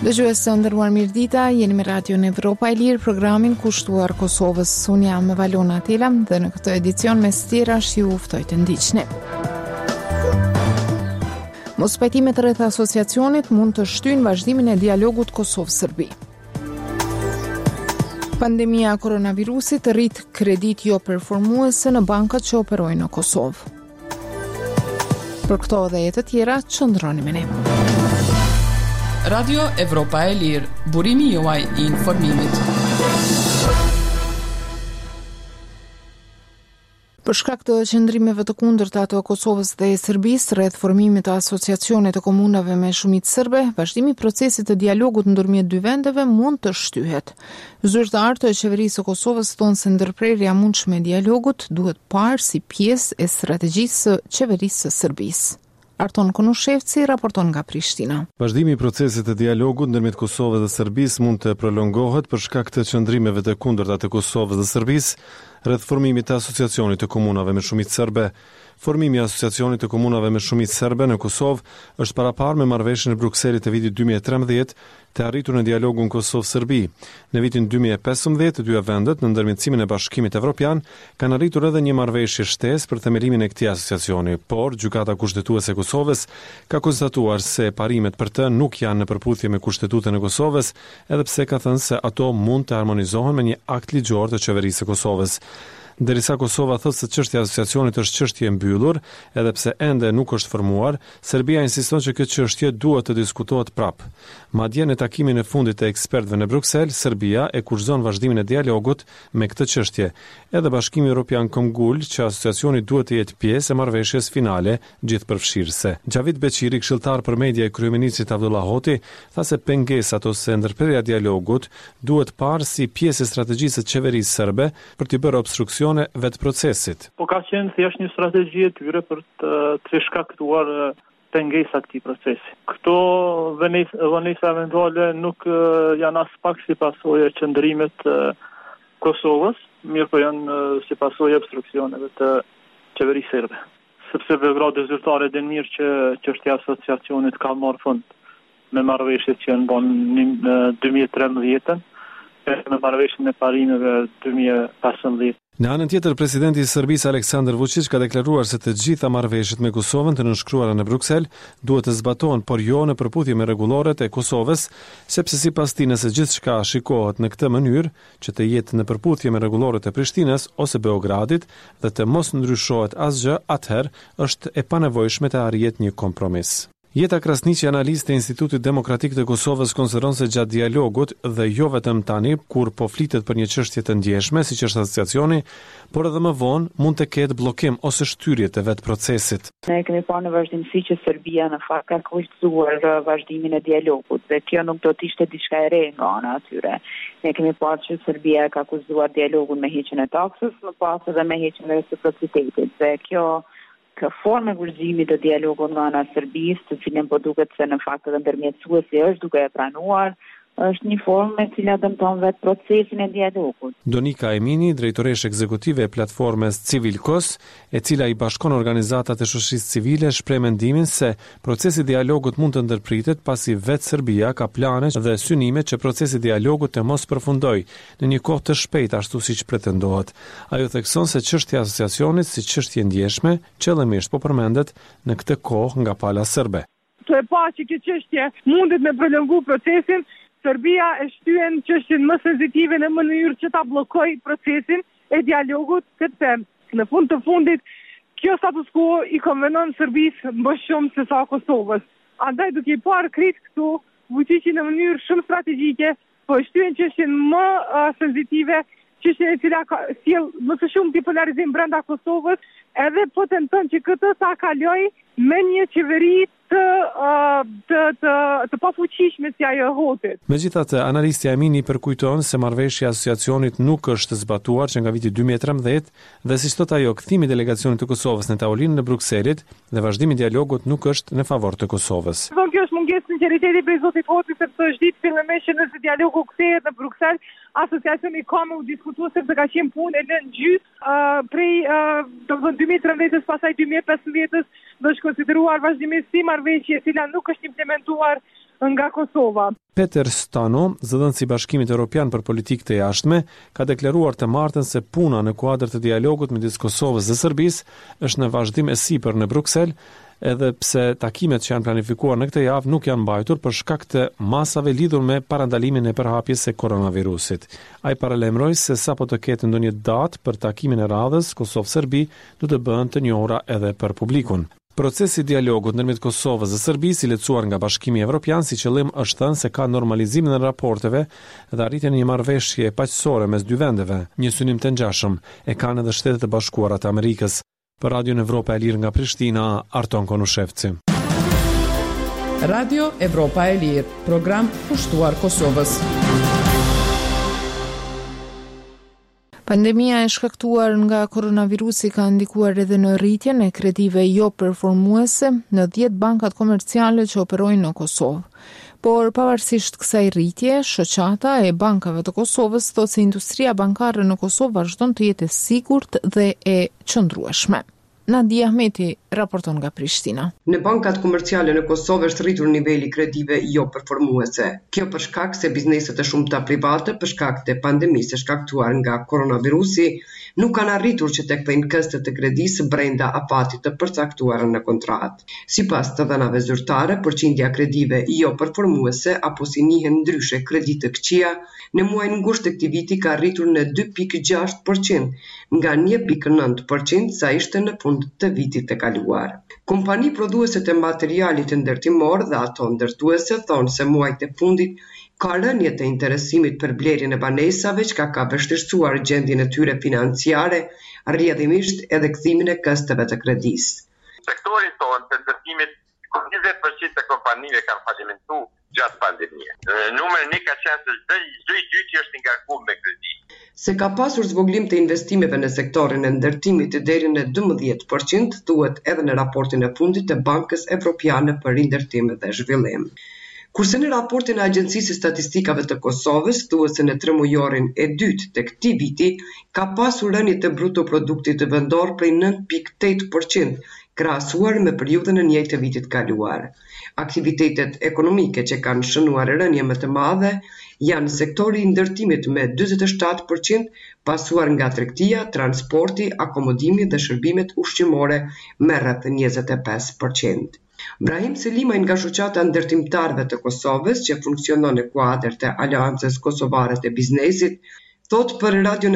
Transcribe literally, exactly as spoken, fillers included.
Dëgjues të nderuar, mirëdita, jeni me Radio Evropa e Lirë, programin kushtuar Kosovës. Unë jam Valona Tela dhe në këtë edicion me stira ju ftoj të ndiqni. Mos pajtimet rreth asociacionit mund të shtyjnë vazhdimin e dialogut Kosovë-Serbi. Pandemia e koronavirusit rrit kredit jo performuese në bankat që operojnë në Kosovë. Për këto dhe e të tjera, qëndroni me ne. Radio Evropa e Lirë, burimi juaj i informimit. Për shkak të qëndrimeve të kundërta të Kosovës dhe Serbisë rreth formimit të asociacionit të komunave me shumicë serbe, vazhdimi i procesit të dialogut ndërmjet dy vendeve mund të shtyhet. Zyrtarët e qeverisë së Kosovës thonë se ndërprerja e mundshme e dialogut duhet parë si pjesë e strategjisë së qeverisë së Serbisë. Arton Konushevci raporton nga Prishtina. Vazhdimi i procesit të dialogut ndërmjet Kosovës dhe Serbisë mund të prolongohet për shkak të qëndrimeve të kundërta të Kosovës dhe Serbisë rreth formimit të asociacionit të komunave me shumicë serbe. Formimi i asociacionit të komunave me shumicë serbe në Kosovë është paraparë me marrëveshjen e Brukselit të vitit dy mijë e trembëdhjetë të arritur në dialogun Kosovë-Serbi. Në vitin dy mijë e pesëmbëdhjetë, të dyja vendet në ndërmjetësimin e Bashkimit Evropian kanë arritur edhe një marrëveshje shtesë për themelimin e këtij asociacioni, por gjykata kushtetuese e Kosovës ka konstatuar se parimet për të nuk janë në përputhje me Kushtetutën e Kosovës, edhe pse ka thënë se ato mund të harmonizohen me një akt ligjor të qeverisë së Kosovës. Derisa Kosova thotë se çështja e asociacionit është çështje e mbyllur, edhe pse ende nuk është formuar, Serbia insiston që kjo çështje duhet të diskutohet prapë. Madje në takimin e fundit të ekspertëve në Bruksel, Serbia e kurrëzon vazhdimin e dialogut me këtë çështje. Edhe Bashkimi Evropian këmbgul që asociacioni duhet të jetë pjesë e marrëveshjes finale gjithëpërfshirëse. Xhavit Beqiri, këshilltar për media e kryeministrit Abdullah Hoti, tha se pengesat ose ndërprerja e dialogut duhet parë si pjesë e strategjisë së qeverisë serbe për të bërë obstruksion vetë procesit. Po ka qenë thjesht një strategji e tyre për të të shkaktuar pengesa këtij procesi. Këto vonesa eventuale nuk janë as pak si pasojë e qëndrimit të Kosovës, mirë po janë si pasojë e obstruksioneve të qeverisë serbe. Sepse Beogradi zyrtare din mirë që çështja e asociacionit ka marrë fund me marrëveshjet që në bon në dy mijë e trembëdhjetë me marrëveshjen e parimeve dy mijë e pesëmbëdhjetë. Në anën tjetër, presidenti i Serbisë Aleksandar Vučić ka deklaruar se të gjitha marrëveshjet me Kosovën të nënshkruara në Bruksel duhet të zbatohen, por jo në përputhje me rregulloret e Kosovës, sepse sipas tij nëse gjithçka shikohet në këtë mënyrë, që të jetë në përputhje me rregulloret e Prishtinës ose Beogradit dhe të mos ndryshohet asgjë, atëherë është e panevojshme të arrihet një kompromis. Jeta Krasniqi, analiste e Institutit Demokratik të Kosovës, konsideron se gjatë dialogut dhe jo vetëm tani kur po flitet për një çështje të ndjeshme siç është asociacioni, por edhe më vonë mund të ketë bllokim ose shtyrje të vetë procesit. Ne kemi parë në vazhdimsi që Serbia në fakt ka kushtuar vazhdimin e dialogut dhe kjo nuk do të ishte diçka e re nga ana e tyre. Ne kemi parë që Serbia ka kushtuar dialogun me heqjen e taksës, më pas edhe me heqjen e reciprocitetit. Dhe kjo Ka formë e kurrëzimit të dialogut nga ana e Serbisë, të cilën po duket se në fakt edhe ndërmjetësuesi është duke e pranuar, është një formë e cila dëmton vetë procesin e dialogut. Donika Emini, drejtoreshe ekzekutive e platformës Civilkos, e cila i bashkon organizatat e shoqërisë civile, shpreh mendimin se procesi i dialogut mund të ndërpritet pasi vetë Serbia ka plane dhe synime që procesi i dialogut të mos përfundojë në një kohë të shpejtë ashtu siç pretendohet. Ajo thekson se çështja e asociacionit si çështje ndjeshme qëllimisht po përmendet në këtë kohë nga pala serbe. Të e pa që kjo çështje mundet me prolongu procesin, Serbia e shtyen çështjen më sensitive në mënyrë që ta bllokojë procesin e dialogut, sepse në fund të fundit kjo status quo i konvenon Serbisë më shumë se sa Kosovës. Andaj duke i parë kritik këtu, Vučići në mënyrë shumë strategjike po shtyen çështjen më uh, sensitive, çështjen e cila ka sjell më së shumti polarizim brenda Kosovës, edhe po tenton që këtë ta kalojë me një qeveri të të të, të pafuqishme si ajo e Hotit. Megjithatë, analistja Emini përkujton se marrëveshja e asociacionit nuk është zbatuar që nga viti dy mijë e trembëdhjetë dhe siç thot ajo, kthimi i delegacionit të Kosovës në tavolinën e Brukselit dhe vazhdimi i dialogut nuk është në favor të Kosovës. Von kjo është mungesë sinqeriteti prej zotit Hotit, sepse është ditë fillimisht që nëse dialogu kthehet në Bruksel, asociacioni ka me u diskutuar sepse ka qenë punë e lënë gjys uh, prej uh, domethënë dy mijë e trembëdhjetës pasaj dy mijë e pesëmbëdhjetës do të konsideruar vazhdimisht si marrëveshje e cila nuk është implementuar nga Kosova. Peter Stano, zëdhënësi i Bashkimit Evropian për Politikë të Jashtme, ka deklaruar të martën se puna në kuadër të dialogut midis Kosovës dhe Serbisë është në vazhdim e sipër në Bruksel, edhe pse takimet që janë planifikuar në këtë javë nuk janë mbajtur për shkak të masave lidhur me parandalimin e përhapjes së koronavirusit. Ai paralajmëroi se sapo të ketë ndonjë datë për takimin e radhës Kosovë-Serbi, do të bëhen të njohura edhe për publikun. Procesi i dialogut ndërmjet Kosovës dhe Serbisë i lecuar nga Bashkimi Evropian si qëllim është thënë se ka normalizimin e raporteve dhe arritjen e një marrëveshje paqësore mes dy vendeve, një synim të ngjashëm e kanë edhe Shtetet e Bashkuara të Amerikës. Për Radio Evropa e Lirë nga Prishtina, Arton Konushevci. Radio Evropa e Lirë, program pushtuar Kosovës. Pandemia e shkaktuar nga koronavirusi ka ndikuar edhe në rritjen e kredive jo performuese në dhjetë bankat komerciale që operojnë në Kosovë. Por pavarësisht kësaj rritje, shoqata e bankave të Kosovës thotë se industria bankare në Kosovë vazhdon të jetë e sigurt dhe e qëndrueshme. Nadia Ahmeti raporton nga Prishtina. Në bankat komerciale në Kosovë është rritur niveli kredive jo performuese. Kjo për shkak se bizneset e shumta private për shkak të pandemisë së shkaktuar nga koronavirusi nuk kanë arritur që të kthejnë këstet të kredisë brenda afatit të përcaktuar në kontratë. Sipas të dhënave zyrtare, përqindja kredive jo performuese apo si njihen ndryshe kredi të këqija në muajin gusht të këtij viti ka rritur në dy pikë gjashtë përqind nga një pikë nëntë përqind sa ishte në fund të vitit të kaluar. Kompani prodhuese të materialit ndërtimor dhe ato ndërtuese thonë se muajt e fundit ka rënje të interesimit për blerjen e banesave, çka ka vështirësuar gjendjen e tyre financiare, rrjedhimisht edhe kthimin e kësteve të kredisë. Sektori tonë të ndërtimit, njëzet përqind të kompanive kanë falimentuar gjatë pandemisë. Numri një ka qenë se çdo i dyti është ngarkuar me kredi. Se ka pasur zvoglim të investimeve në sektorin e ndërtimit deri në dymbëdhjetë përqind, thuhet edhe në raportin e fundit të Bankës Evropiane për Rindërtim dhe Zhvillim. Kurse në raportin e Agjencisë Statistikave të Kosovës, thuhet se në tremujorin e dytë të këtij viti ka pasur rënje të bruto produktit të vendor prej nëntë pikë tetë përqind, krahasuar me periudhën e njëjtë të vitit kaluar. Aktivitetet ekonomike që kanë shënuar rënje më të madhe janë sektori i ndërtimit me dyzet e shtatë përqind, pasuar nga tregtia, transporti, akomodimi dhe shërbimet ushqimore me rreth njëzet e pesë përqind. Brahim Selimaj nga shoqata ndërtimtarëve të Kosovës, që funksionon në kuadër të Aleancës Kosovare të Biznesit, thot për Radio